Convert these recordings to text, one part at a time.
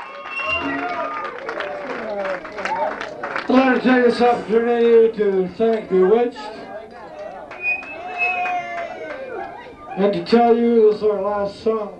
I'd like to take this opportunity to thank Bewitched and to tell you this is our last song.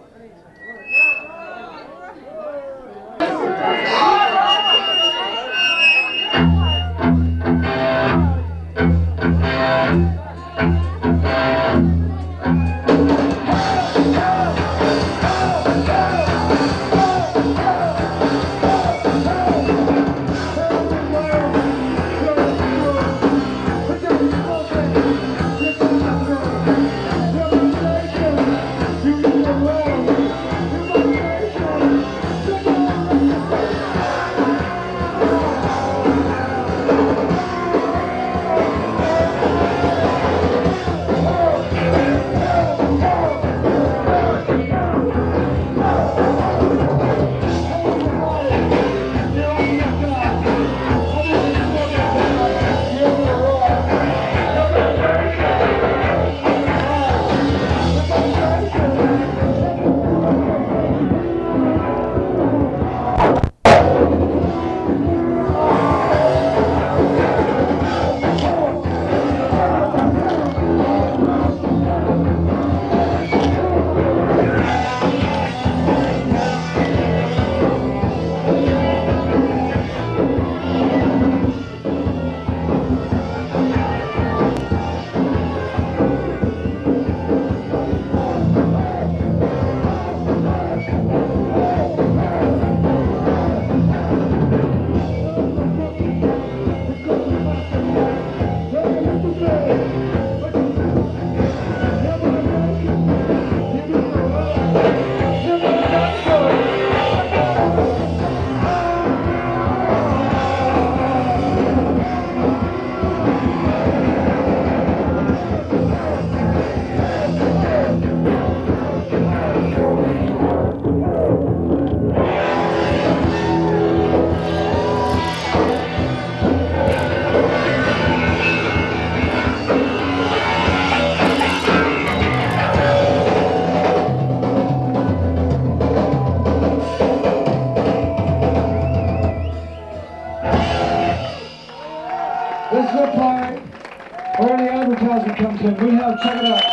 This is the part where the advertisement comes in. We have, check it out.